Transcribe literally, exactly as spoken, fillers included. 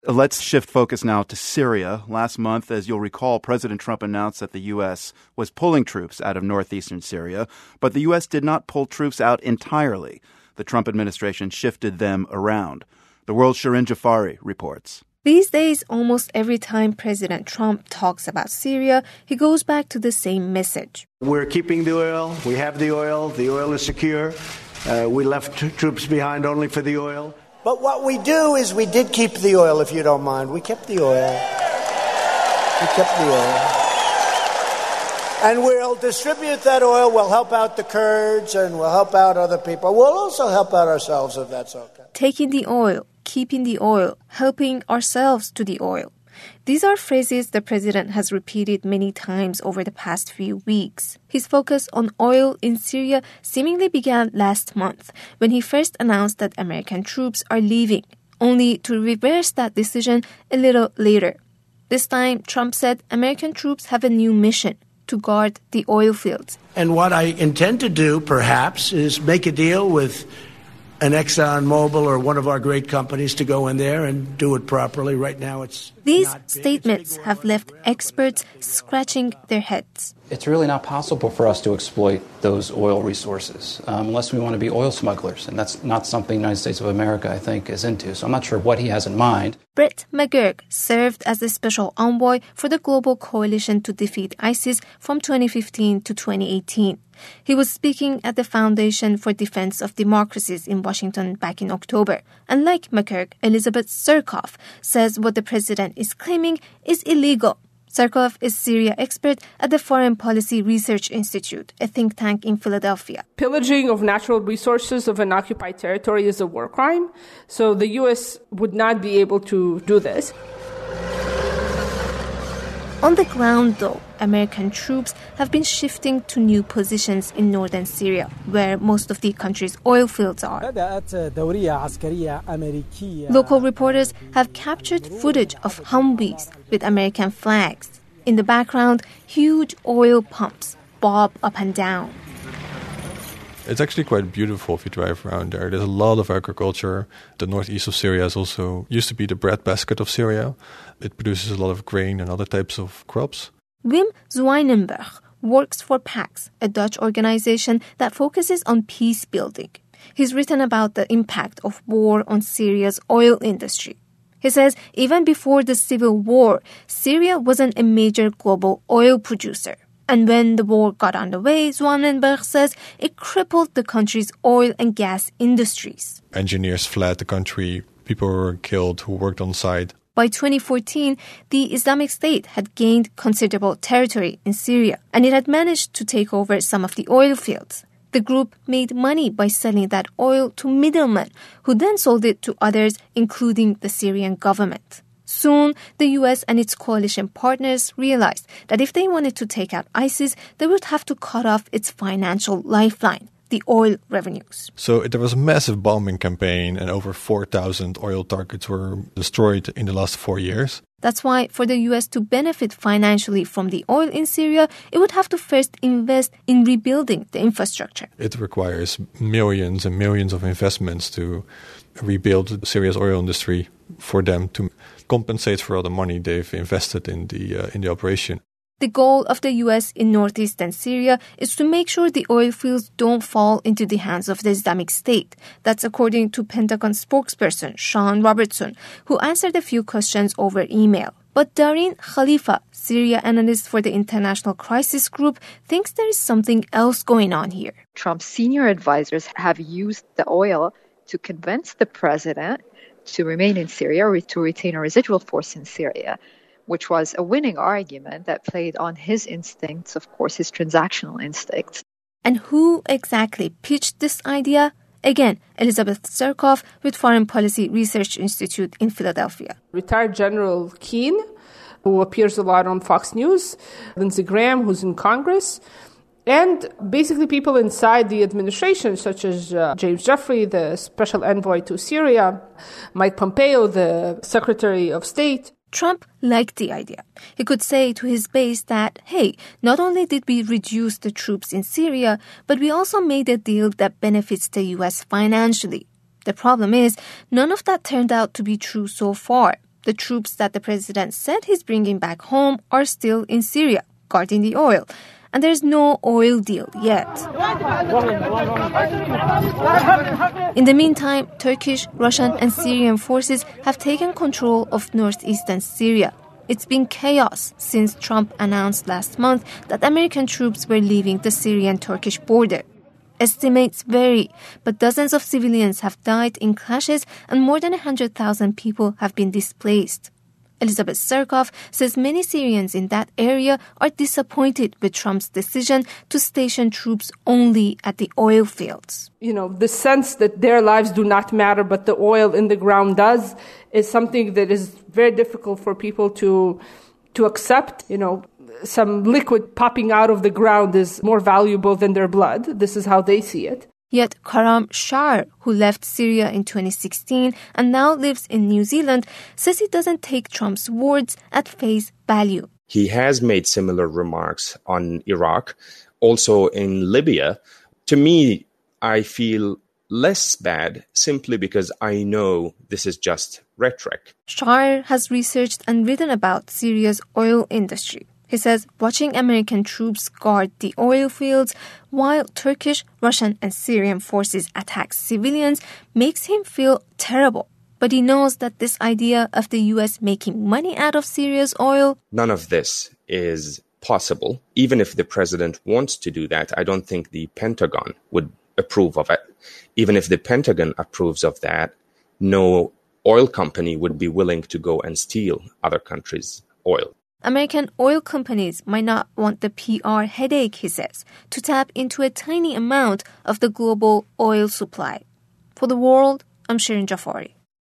Let's shift focus now to Syria. Last month, as you'll recall, President Trump announced that the U S was pulling troops out of northeastern Syria, but the U S did not pull troops out entirely. The Trump administration shifted them around. The World's Shirin Jafari reports. These days, almost every time President Trump talks about Syria, he goes back to the same message. We're keeping the oil. We have the oil. The oil is secure. Uh, we left t- troops behind only for the oil. But what we do is we did keep the oil, if you don't mind. We kept the oil. We kept the oil. And we'll distribute that oil. We'll help out the Kurds and we'll help out other people. We'll also help out ourselves if that's okay. Taking the oil, keeping the oil, helping ourselves to the oil. These are phrases the president has repeated many times over the past few weeks. His focus on oil in Syria seemingly began last month when he first announced that American troops are leaving, only to reverse that decision a little later. This time, Trump said American troops have a new mission: to guard the oil fields. And what I intend to do, perhaps, is make a deal with an ExxonMobil or one of our great companies to go in there and do it properly. Right now, it's These not big. statements have left experts scratching their heads. It's really not possible for us to exploit those oil resources um, unless we want to be oil smugglers. And that's not something the United States of America, I think, is into. So I'm not sure what he has in mind. Brett McGurk served as the special envoy for the Global Coalition to Defeat ISIS from twenty fifteen to twenty eighteen. He was speaking at the Foundation for Defense of Democracies in Washington back in October. And like McGurk, Elizabeth Surkoff says what the president is claiming is illegal. Surkoff is Syria expert at the Foreign Policy Research Institute, a think tank in Philadelphia. Pillaging of natural resources of an occupied territory is a war crime, so the U S would not be able to do this. On the ground, though, American troops have been shifting to new positions in northern Syria, where most of the country's oil fields are. Local reporters have captured footage of Humvees with American flags. In the background, huge oil pumps bob up and down. It's actually quite beautiful if you drive around there. There's a lot of agriculture. The northeast of Syria is also used to be the breadbasket of Syria. It produces a lot of grain and other types of crops. Wim Zwijnenburg works for PAX, a Dutch organization that focuses on peace building. He's written about the impact of war on Syria's oil industry. He says even before the civil war, Syria wasn't a major global oil producer. And when the war got underway, Zwijnenburg says it crippled the country's oil and gas industries. Engineers fled the country. People were killed who worked on site. By twenty fourteen, the Islamic State had gained considerable territory in Syria, and it had managed to take over some of the oil fields. The group made money by selling that oil to middlemen, who then sold it to others, including the Syrian government. Soon, the U S and its coalition partners realized that if they wanted to take out ISIS, they would have to cut off its financial lifeline, the oil revenues. So there was a massive bombing campaign and over four thousand oil targets were destroyed in the last four years. That's why for the U S to benefit financially from the oil in Syria, it would have to first invest in rebuilding the infrastructure. It requires millions and millions of investments to rebuild Syria's oil industry for them to compensate for all the money they've invested in the uh, in the operation. The goal of the U S in northeastern Syria is to make sure the oil fields don't fall into the hands of the Islamic State. That's according to Pentagon spokesperson Sean Robertson, who answered a few questions over email. But Dareen Khalifa, Syria analyst for the International Crisis Group, thinks there is something else going on here. Trump's senior advisors have used the oil to convince the president to remain in Syria or to retain a residual force in Syria, which was a winning argument that played on his instincts, of course, his transactional instincts. And who exactly pitched this idea? Again, Elizabeth Surkoff with Foreign Policy Research Institute in Philadelphia. Retired General Keane, who appears a lot on Fox News, Lindsey Graham, who's in Congress, and basically people inside the administration, such as uh, James Jeffrey, the special envoy to Syria, Mike Pompeo, the Secretary of State. Trump liked the idea. He could say to his base that, hey, not only did we reduce the troops in Syria, but we also made a deal that benefits the U S financially. The problem is, none of that turned out to be true so far. The troops that the president said he's bringing back home are still in Syria, guarding the oil. And there's no oil deal yet. In the meantime, Turkish, Russian, and Syrian forces have taken control of northeastern Syria. It's been chaos since Trump announced last month that American troops were leaving the Syrian-Turkish border. Estimates vary, but dozens of civilians have died in clashes and more than one hundred thousand people have been displaced. Elizabeth Serkov says many Syrians in that area are disappointed with Trump's decision to station troops only at the oil fields. You know, the sense that their lives do not matter, but the oil in the ground does, is something that is very difficult for people to to accept. You know, some liquid popping out of the ground is more valuable than their blood. This is how they see it. Yet Karam Shar, who left Syria in twenty sixteen and now lives in New Zealand, says he doesn't take Trump's words at face value. He has made similar remarks on Iraq, also in Libya. To me, I feel less bad simply because I know this is just rhetoric. Shar has researched and written about Syria's oil industry. He says watching American troops guard the oil fields while Turkish, Russian, and Syrian forces attack civilians makes him feel terrible. But he knows that this idea of the U S making money out of Syria's oil... None of this is possible. Even if the president wants to do that, I don't think the Pentagon would approve of it. Even if the Pentagon approves of that, no oil company would be willing to go and steal other countries' oil. American oil companies might not want the P R headache, he says, to tap into a tiny amount of the global oil supply. For The World, I'm Shirin Jafari.